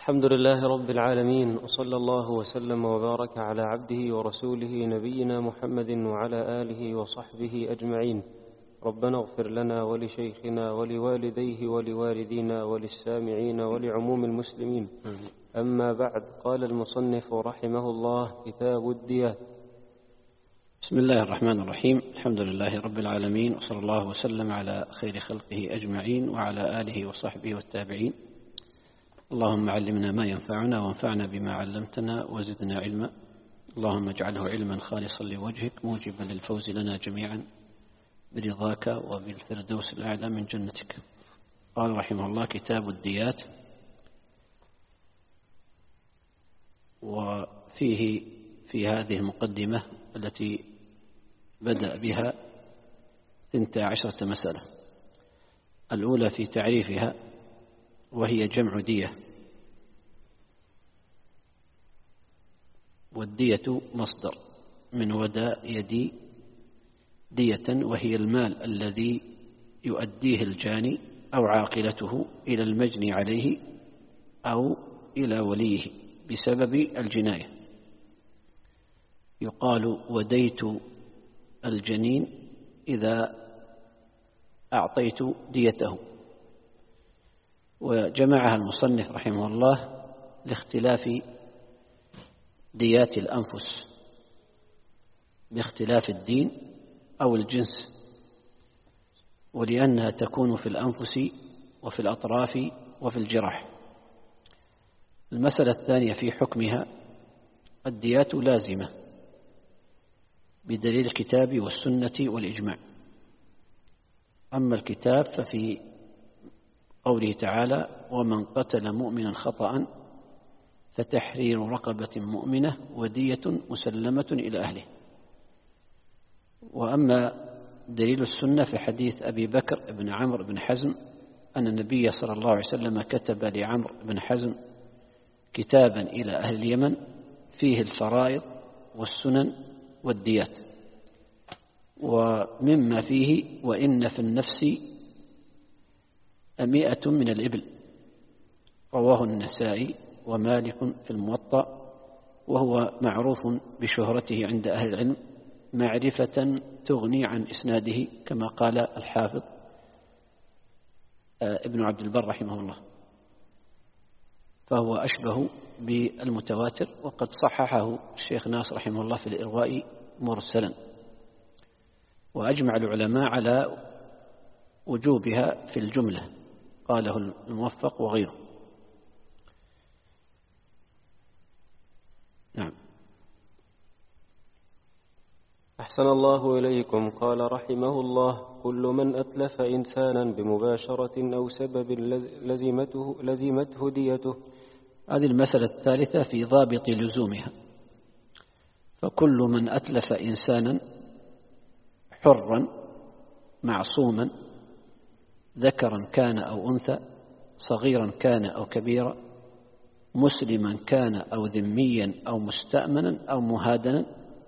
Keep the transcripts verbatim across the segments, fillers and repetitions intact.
الحمد لله رب العالمين، وصلى الله وسلم وبارك على عبده ورسوله نبينا محمد وعلى آله وصحبه أجمعين. ربنا اغفر لنا ولشيخنا ولوالديه ولوالدينا وللسامعين ولعموم المسلمين. أما بعد، قال المصنف رحمه الله: كتاب الديات. بسم الله الرحمن الرحيم. الحمد لله رب العالمين، وصلى الله وسلم على خير خلقه أجمعين وعلى آله وصحبه والتابعين. اللهم علمنا ما ينفعنا وانفعنا بما علمتنا وزدنا علما. اللهم اجعله علما خالصا لوجهك موجبا للفوز لنا جميعا برضاك وبالفردوس الأعلى من جنتك. قال رحمه الله: كتاب الديات. وفيه في هذه المقدمة التي بدأ بها ثنتا عشرة مسألة. الأولى في تعريفها، وهي جمع دية، والدية مصدر من وداء يدي دية، وهي المال الذي يؤديه الجاني أو عاقلته إلى المجني عليه أو إلى وليه بسبب الجناية. يقال: وديت الجنين إذا أعطيت ديته. وجمعها المصنف رحمه الله لاختلاف ديات الأنفس باختلاف الدين أو الجنس، ولأنها تكون في الأنفس وفي الأطراف وفي الجراح. المسألة الثانية في حكمها: الديات لازمة بدليل الكتاب والسنة والإجماع. أما الكتاب ففي قوله تعالى: ومن قتل مؤمنا خطأ فتحرير رقبة مؤمنة ودية مسلمة إلى أهله. وأما دليل السنة في حديث أبي بكر بن عمرو بن حزم أن النبي صلى الله عليه وسلم كتب لعمرو بن حزم كتابا إلى أهل اليمن فيه الفرائض والسنن والديات. ومما فيه: وإن في النفس مئة من الإبل. رواه النسائي ومالك في الموطأ، وهو معروف بشهرته عند أهل العلم معرفة تغني عن إسناده، كما قال الحافظ ابن عبد البر رحمه الله، فهو أشبه بالمتواتر. وقد صححه الشيخ ناصر رحمه الله في الإرواء مرسلا. وأجمع العلماء على وجوبها في الجملة، قاله الموفق وغيره. نعم. أحسن الله إليكم. قال رحمه الله: كل من أتلف إنسانا بمباشرة أو سبب لزمته, لزمته ديته. هذه المسألة الثالثة في ضابط لزومها. فكل من أتلف إنسانا حرا معصوما ذكرا كان أو أنثى، صغيرا كان أو كبيرا، مسلما كان أو ذميا أو مستأمنا أو مهادنا،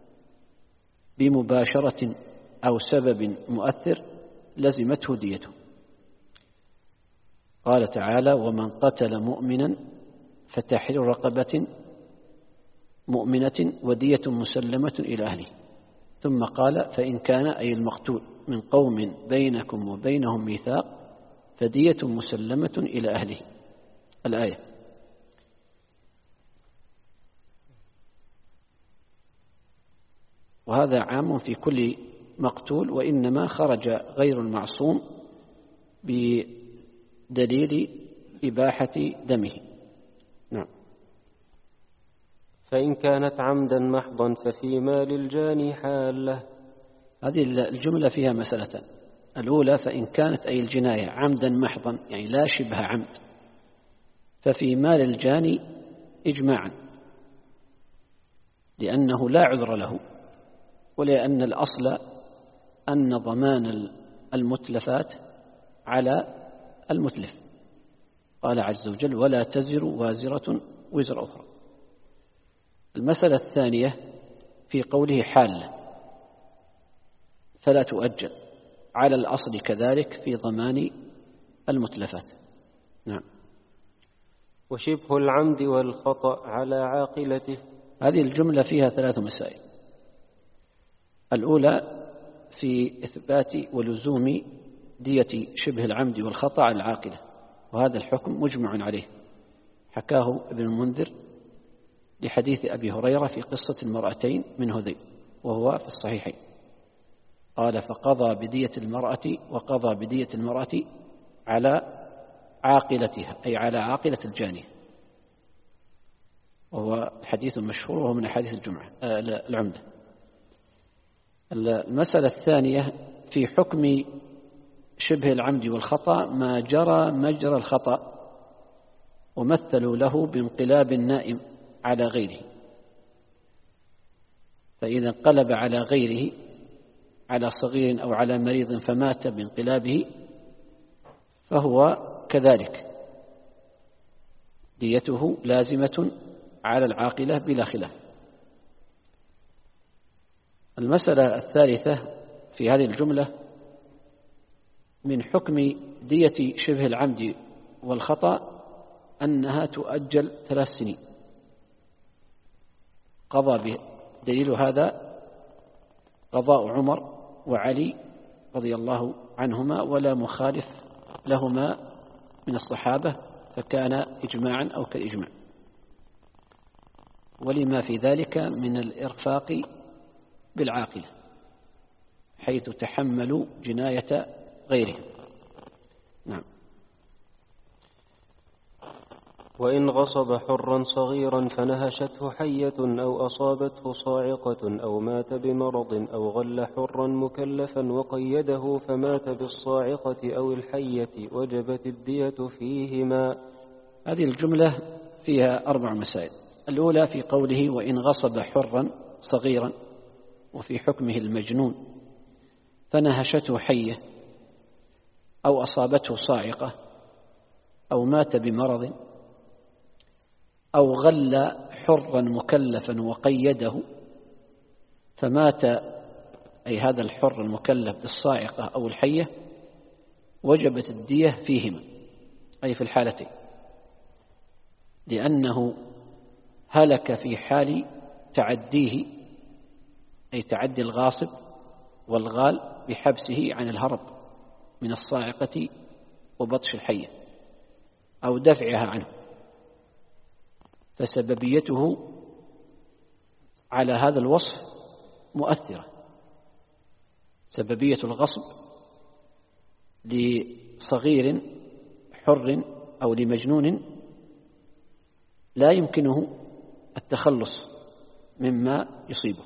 بمباشرة أو سبب مؤثر لزمته ديته. قال تعالى: ومن قتل مؤمنا فتحرير رقبة مؤمنة ودية مسلمة إلى أهله. ثم قال: فإن كان أي المقتول من قوم بينكم وبينهم ميثاق فدية مسلمة إلى أهله. الآية. وهذا عام في كل مقتول، وإنما خرج غير المعصوم بدليل إباحة دمه. نعم. فإن كانت عمدا محضا ففي مال الجاني حالة. هذه الجملة فيها مسألتان. الأولى: فإن كانت أي الجناية عمدا محضا، يعني لا شبه عمد، ففي مال الجاني إجماعا، لأنه لا عذر له، ولأن الأصل أن ضمان المتلفات على المتلف. قال عز وجل: ولا تزر وازرة وزر أخرى. المسألة الثانية في قوله حالة، فلا تؤجل، على الأصل كذلك في ضمان المتلفات. نعم. وشبه العمد والخطأ على عاقلته. هذه الجملة فيها ثلاث مسائل. الأولى في إثبات ولزوم دية شبه العمد والخطأ على العاقلة، وهذا الحكم مجمع عليه، حكاه ابن المنذر لحديث أبي هريرة في قصة المرأتين من هذيل، وهو في الصحيحين. قال: فقضى بدية المرأة وقضى بدية المرأة على عاقلتها، أي على عاقلة الجانية، وهو حديث مشهور وهو من أحاديث الجمعة آه العمدة. المسألة الثانية في حكم شبه العمد والخطأ ما جرى مجرى الخطأ ومثلوا له بانقلاب النائم على غيره، فإذا انقلب على غيره على صغير أو على مريض فمات بانقلابه فهو كذلك ديته لازمة على العاقلة بلا خلاف. المسألة الثالثة في هذه الجملة من حكم دية شبه العمد والخطأ أنها تؤجل ثلاث سنين. قضى به دليل هذا قضاء عمر وعلي رضي الله عنهما، ولا مخالف لهما من الصحابة، فكان إجماعا أو كالإجماع، ولما في ذلك من الإرفاق بالعاقلة حيث تحملوا جناية غيرهم. نعم. وإن غصب حرا صغيرا فنهشته حية أو أصابته صاعقة أو مات بمرض أو غل حرا مكلفا وقيده فمات بالصاعقة أو الحية وجبت الدية فيهما. هذه الجملة فيها أربع مسائل. الأولى في قوله: وإن غصب حرا صغيرا، وفي حكمه المجنون، فنهشته حية أو أصابته صاعقة أو مات بمرض أو غل حرا مكلفا وقيده فمات، أي هذا الحر المكلف، بالصاعقة أو الحية، وجبت الدية فيهما، أي في الحالتين، لأنه هلك في حال تعديه، أي تعدي الغاصب والغال بحبسه عن الهرب من الصاعقة وبطش الحية أو دفعها عنه، فسببيته على هذا الوصف مؤثرة. سببية الغصب لصغير حر أو لمجنون لا يمكنه التخلص مما يصيبه،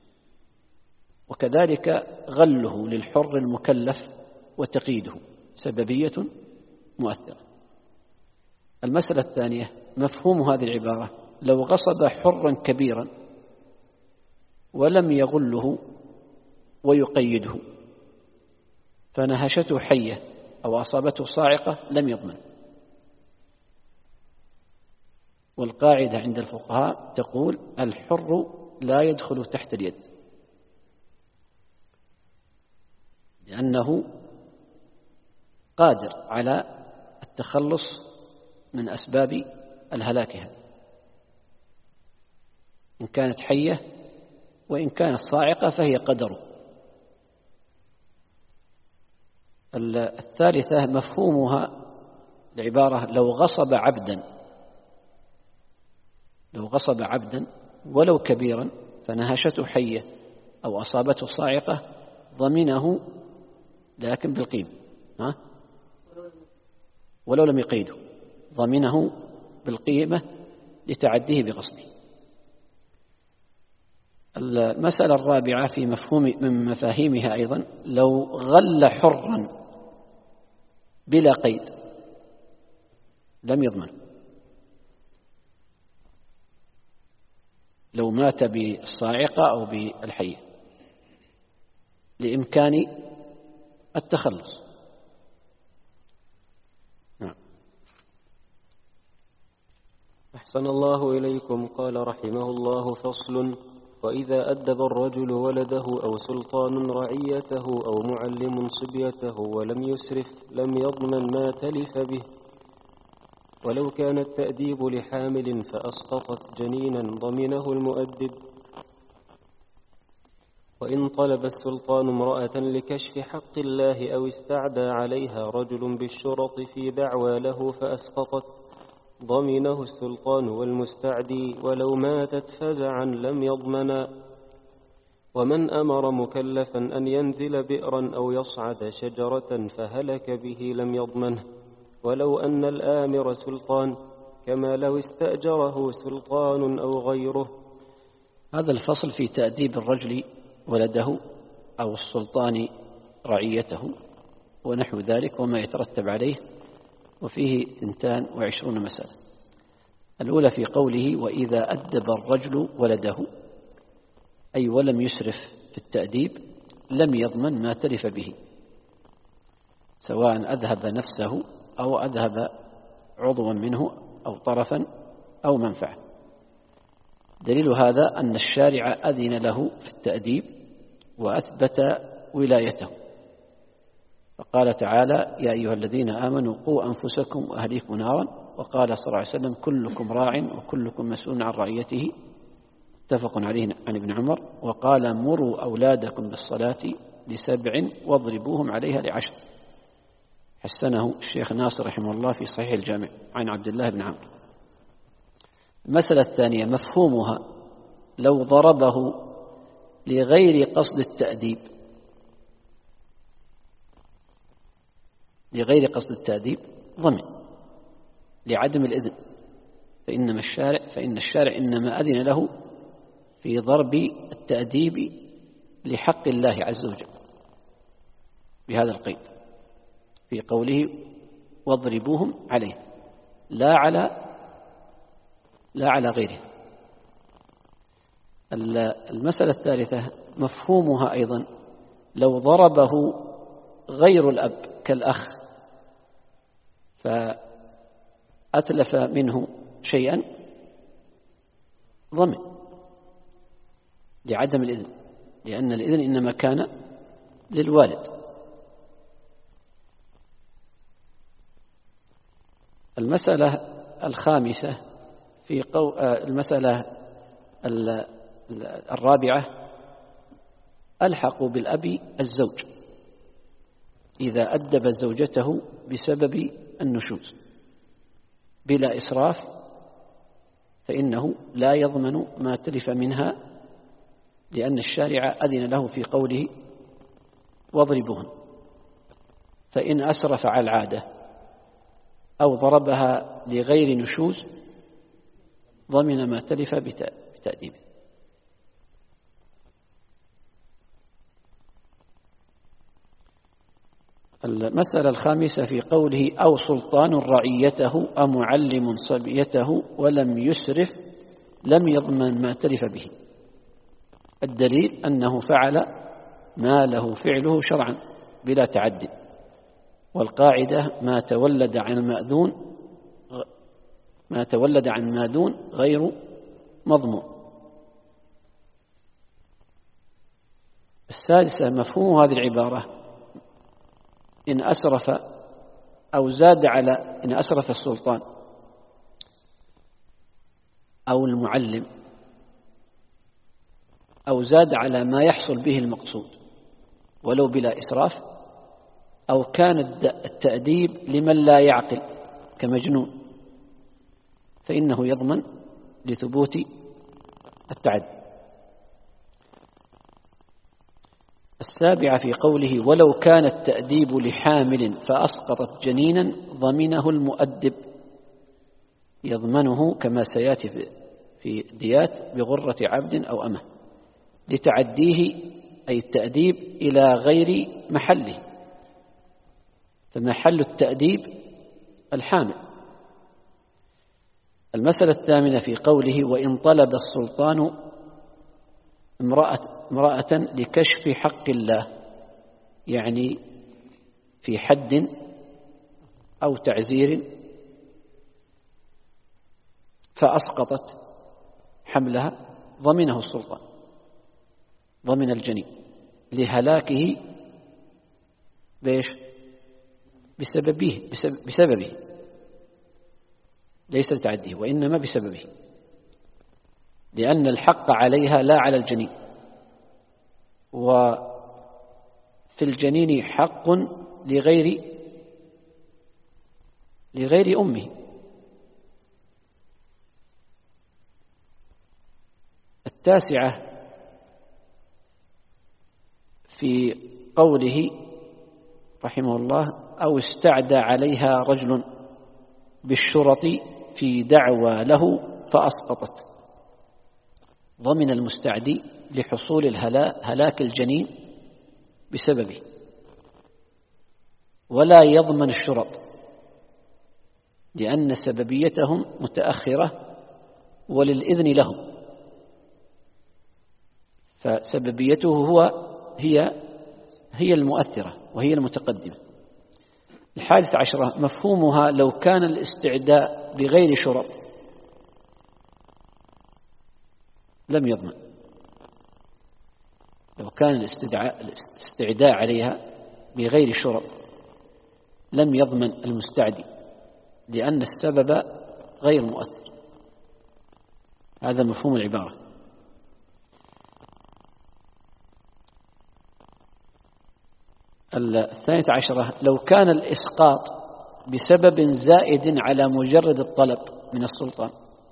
وكذلك غله للحر المكلف وتقييده سببية مؤثرة. المسألة الثانية مفهوم هذه العبارة: لو غصب حرا كبيرا ولم يغله ويقيده فنهشته حية أو أصابته صاعقة لم يضمن. والقاعدة عند الفقهاء تقول: الحر لا يدخل تحت اليد، لأنه قادر على التخلص من أسباب الهلاك هذا، إن كانت حية وإن كانت صاعقة فهي قدره. الثالثة مفهومها العبارة: لو غصب عبدا لو غصب عبدا ولو كبيرا فنهشته حية أو أصابته صاعقة ضمنه، لكن بالقيمة، ها؟ ولو لم يقيده ضمنه بالقيمة لتعديه بغصبه. المسألة الرابعة في مفهوم من مفاهيمها أيضا: لو غل حرا بلا قيد لم يضمن. لو مات بالصاعقة أو بالحية لإمكان التخلص. نعم. أحسن الله إليكم. قال رحمه الله: فصل: وإذا أدب الرجل ولده أو سلطان رعيته أو معلم صبيته ولم يسرف لم يضمن ما تلف به. ولو كان التأديب لحامل فأسقطت جنينا ضمنه المؤدب. وإن طلب السلطان امرأة لكشف حق الله أو استعدى عليها رجل بالشرط في دعوى له فأسقطت ضمنه السلطان والمستعدي، ولو ماتت فزعا لم يضمنا. ومن أمر مكلفا أن ينزل بئرا أو يصعد شجرة فهلك به لم يضمنه، ولو أن الآمر سلطان، كما لو استأجره سلطان أو غيره. هذا الفصل في تأديب الرجل ولده أو السلطان رعيته ونحو ذلك وما يترتب عليه، وفيه اثنتان وعشرون مسألة. الأولى في قوله وإذا أدب الرجل ولده، أي ولم يسرف في التأديب لم يضمن ما تلف به، سواء أذهب نفسه أو أذهب عضوا منه أو طرفا أو منفعة. دليل هذا أن الشارع أذن له في التأديب وأثبت ولايته، فقال تعالى يا أيها الذين آمنوا قوا أنفسكم وأهليكم نارا، وقال صلى الله عليه وسلم كلكم راع وكلكم مسؤول عن رعيته، متفق عليه عن ابن عمر. وقال مروا أولادكم بالصلاة لسبع واضربوهم عليها لعشر، حسنه الشيخ ناصر رحمه الله في صحيح الجامع عن عبد الله بن عمرو. المسألة الثانية مفهومها لو ضربه لغير قصد التأديب، لغير قصد التأديب ضمن لعدم الإذن، فإنما الشارع فإن الشارع إنما أذن له في ضرب التأديب لحق الله عز وجل بهذا القيد في قوله واضربوهم عليه، لا على لا على غيره. المسألة الثالثة مفهومها أيضا لو ضربه غير الأب كالأخ فأتلف منه شيئا ضمن لعدم الإذن، لأن الإذن إنما كان للوالد. المسألة الخامسة في قو... المسألة الرابعة ألحق بالأب الزوج إذا أدب زوجته بسبب النشوز بلا إسراف، فإنه لا يضمن ما تلف منها، لأن الشارع أذن له في قوله واضربوهن. فإن أسرف على العادة أو ضربها لغير نشوز ضمن ما تلف بتأديبه. المسألة الخامسة في قوله أو سلطان رعيته أو معلم صبيته ولم يسرف لم يضمن ما تلف به. الدليل أنه فعل ما له فعله شرعا بلا تعدي، والقاعدة ما تولد عن المأذون ما تولد عن ماذون غير مضمون. السادسة مفهوم هذه العبارة إن أسرف أو زاد على إن أسرف السلطان أو المعلم أو زاد على ما يحصل به المقصود ولو بلا إسراف، أو كان التأديب لمن لا يعقل كمجنون، فإنه يضمن لثبوت التعدي. السابعة في قوله ولو كان التأديب لحامل فأسقطت جنينا ضمنه المؤدب، يضمنه كما سيأتي في ديات بغرة عبد أو أمه لتعديه، أي التأديب إلى غير محله، فمحل التأديب الحامل. المسألة الثامنة في قوله وإن طلب السلطان امرأة, امرأة لكشف حق الله، يعني في حد أو تعزير فأسقطت حملها ضمنه السلطان، ضمن الجنين لهلاكه بيش بسببه, بسبب بسببه ليس لتعديه وإنما بسببه، لأن الحق عليها لا على الجنين، وفي الجنين حق لغير لغير أمه. التاسعة في قوله رحمه الله: أو استعدى عليها رجل بالشرط في دعوى له فأسقطت، ضمن المستعدي لحصول هلاك الجنين بسببه، ولا يضمن الشرط لأن سببيتهم متأخرة وللإذن لهم، فسببيته هو هي هي المؤثرة وهي المتقدمة. الحادثة عشرة مفهومها: لو كان الاستعداء بغير شرط لم يضمن. لو كان الاستعداء عليها بغير شرط لم يضمن المستعدي، لأن السبب غير مؤثر. هذا مفهوم العبارة. الثانية عشرة: لو كان الإسقاط بسبب زائد على مجرد الطلب من السلطان،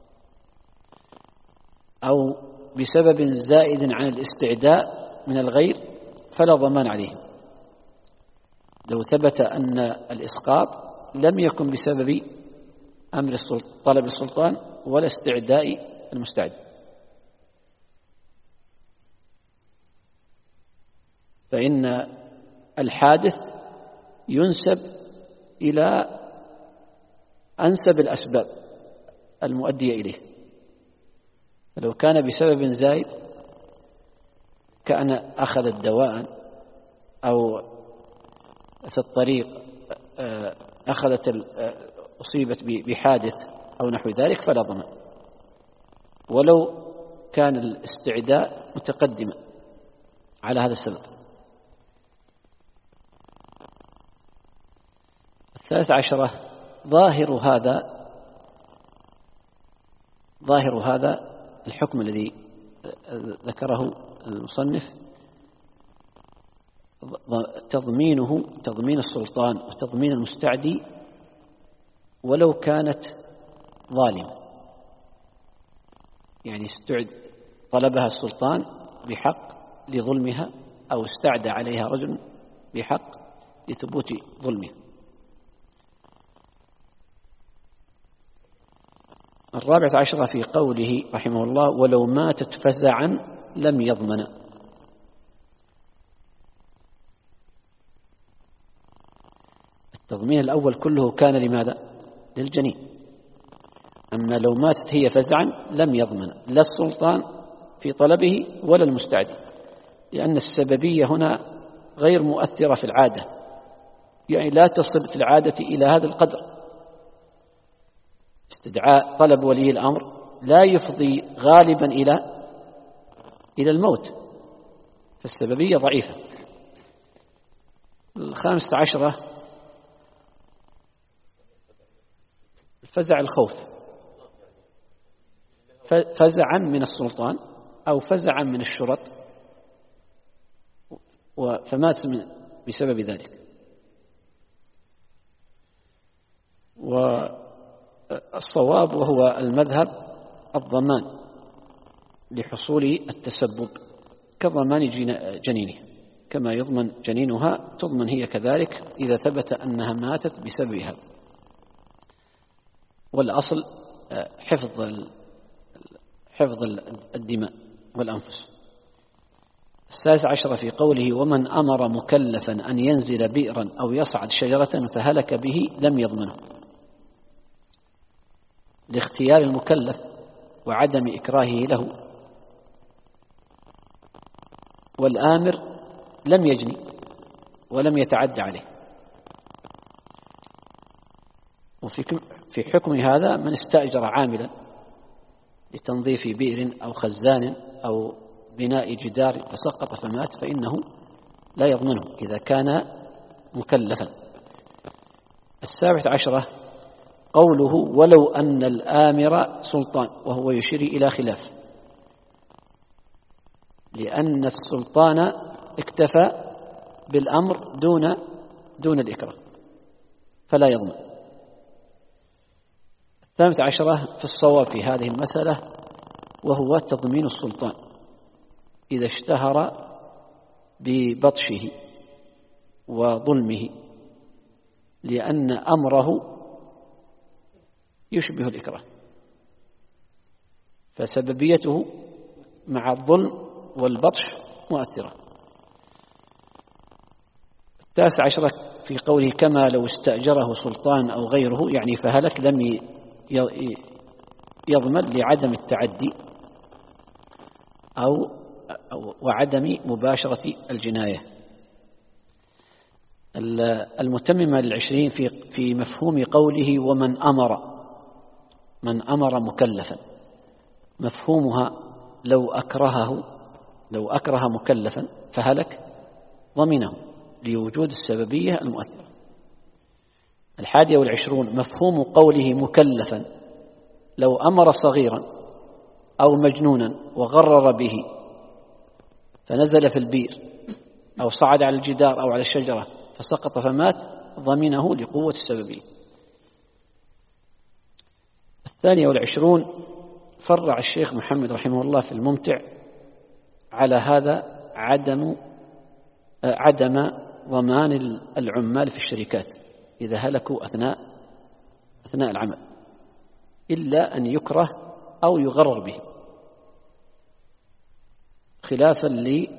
أو بسبب زائد عن الاستعداء من الغير، فلا ضمان عليه. لو ثبت أن الإسقاط لم يكن بسبب أمر طلب السلطان ولا استعداء المستعد، فإن الحادث ينسب إلى أنسب الأسباب المؤدية إليه. فلو كان بسبب زائد كأن أخذت دواء أو في الطريق أخذت أصيبت بحادث أو نحو ذلك فلا ضمان، ولو كان الاستعداء متقدما على هذا السبب. الثالث عشرة: ظاهر هذا ظاهر هذا الحكم الذي ذكره المصنف تضمينه تضمين السلطان وتضمين المستعدي ولو كانت ظالمة، يعني استعد طلبها السلطان بحق لظلمها، أو استعدى عليها رجل بحق لثبوت ظلمها. الرابعة عشرة في قوله رحمه الله: ولو ماتت فزعا لم يضمن. التضمين الأول كله كان لماذا؟ للجنين. أما لو ماتت هي فزعا لم يضمن لا السلطان في طلبه ولا المستعد، لأن السببية هنا غير مؤثرة في العادة، يعني لا تصل في العادة إلى هذا القدر. استدعاء طلب ولي الأمر لا يفضي غالبا إلى إلى الموت، فالسببية ضعيفة. الخامسة عشرة فزع الخوف، فزعا من السلطان أو فزعا من الشرط، فمات بسبب ذلك. والصواب وهو المذهب الضمان لحصول التسبب كضمان جنينه، كما يضمن جنينها تضمن هي كذلك إذا ثبت أنها ماتت بسبب هذا. والأصل حفظ حفظ الدماء والأنفس. السادس عشر في قوله: ومن أمر مكلفا أن ينزل بئرا أو يصعد شجرة فهلك به لم يضمنه، لاختيار المكلف وعدم إكراهه له، والآمر لم يجني ولم يتعد عليه. وفي في حكم هذا من استأجر عاملا لتنظيف بئر أو خزان أو بناء جدار فسقط فمات فإنه لا يضمنه إذا كان مكلفا. السابعة عشرة قوله ولو أن الآمر سلطان، وهو يشير إلى خلاف، لأن السلطان اكتفى بالأمر دون دون الإكراه فلا يضمن. الثالث عشرة في الصواب في هذه المسألة وهو تضمين السلطان إذا اشتهر ببطشه وظلمه، لأن أمره يشبه الإكراه، فسببيته مع الظلم والبطش مؤثرة. التاسع عشر في قوله كما لو استأجره سلطان أو غيره، يعني فهلك لم يضمن لعدم التعدي أو وعدم مباشرة الجناية. المتممة للعشرين في في مفهوم قوله ومن أمر، من أمر مكلفا، مفهومها لو أكرهه لو أكره مكلفا فهلك ضمنه لوجود السببية المؤثرة. الحادية والعشرون مفهوم قوله مكلفا لو أمر صغيرا أو مجنونا وغرر به فنزل في البئر أو صعد على الجدار أو على الشجرة فسقط فمات ضمنه لقوة السببية. الثانية والعشرون فرع الشيخ محمد رحمه الله في الممتع على هذا عدم عدم ضمان العمال في الشركات إذا هلكوا أثناء أثناء العمل، إلا أن يكره أو يغرر به، خلافا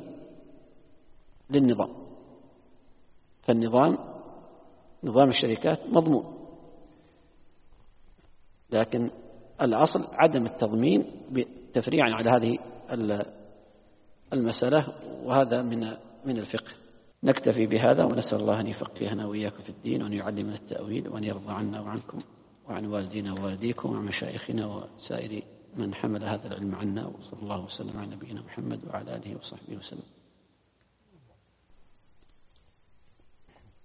للنظام. فالنظام نظام الشركات مضمون، لكن الأصل عدم التضمين تفريعا على هذه المسألة، وهذا من من الفقه. نكتفي بهذا ونسأل الله أن يفقهنا وإياكم في الدين، وأن يعلمنا التأويل، وأن يرضى عنا وعنكم وعن والدينا ووالديكم وعن مشايخنا وسائر من حمل هذا العلم عنا، وصلى الله وسلم على نبينا محمد وعلى آله وصحبه وسلم.